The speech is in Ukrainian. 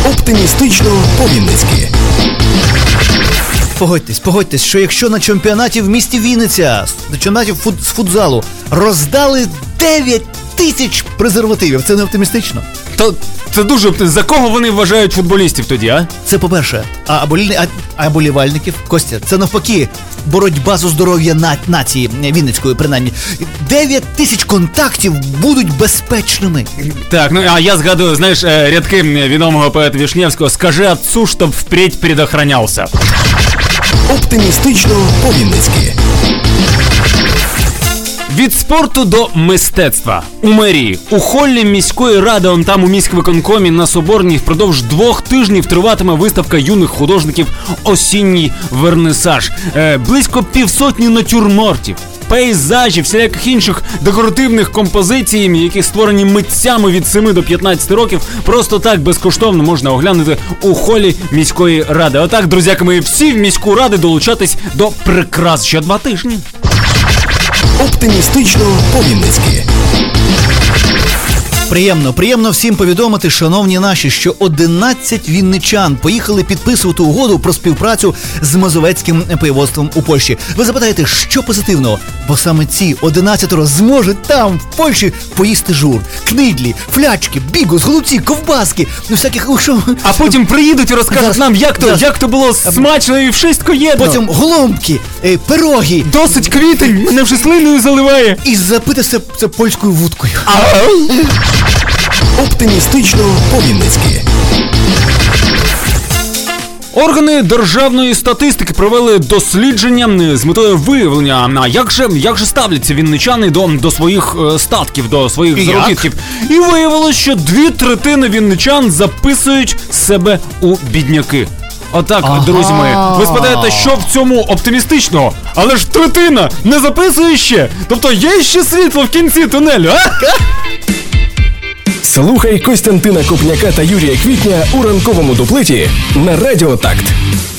Оптимістично по-вінницьки. Погодьтесь, що якщо на чемпіонаті в місті Вінниця, на чемпіонаті з футзалу роздали 9 тисяч презервативів, це не оптимістично? Це дуже оптимістично. За кого вони вважають футболістів тоді, а? Це по-перше. А болівальників? Костя, це навпаки боротьба за здоров'я нації Вінницької, принаймні. 9 тисяч контактів будуть безпечними. Так, а я згадую, знаєш, рядки відомого поета Вишневського: «Скажи отцу, чтоб впредь предохранялся». Оптимістично по-вінницьки. Від спорту до мистецтва. У мерії, у холлі міської ради, там у міськвиконкомі на Соборній впродовж 2 тижнів триватиме виставка юних художників «Осінній вернисаж». Близько 500 натюрмортів, пейзажів, всіляких інших декоративних композицій, які створені митцями від 7 до 15 років, просто так безкоштовно можна оглянути у холі міської ради. Отак, друзяки мої, всі в міську раду долучатись до прикрас ще 2 тижні. Оптимістично по-вінницьки. Приємно всім повідомити, шановні наші, що 11 вінничан поїхали підписувати угоду про співпрацю з Мазовецьким пивоводством у Польщі. Ви запитаєте, що позитивного? Бо саме ці 11 зможуть там, в Польщі, поїсти жур, книдлі, флячки, бігус, голубці, ковбаски, всяких... А потім приїдуть і розкажуть нам, як то було смачно і вшистко єдно. Потім голомки, пироги. Досить квітень, мене вже слиною заливає. І запити це польською вудкою. Оптимістично по-вінницьки. Органи державної статистики провели дослідження з метою виявлення, як же ставляться вінничани до своїх статків, до своїх заробітків. І виявилось, що 2/3 вінничан записують себе у бідняки. Отак, друзі мої, ви спитаєте, що в цьому оптимістичного? Але ж 1/3 не записує ще! Тобто є ще світло в кінці тунелю, а? Слухай Костянтина Копняка та Юрія Квітня у ранковому дуплеті на Радіо Такт.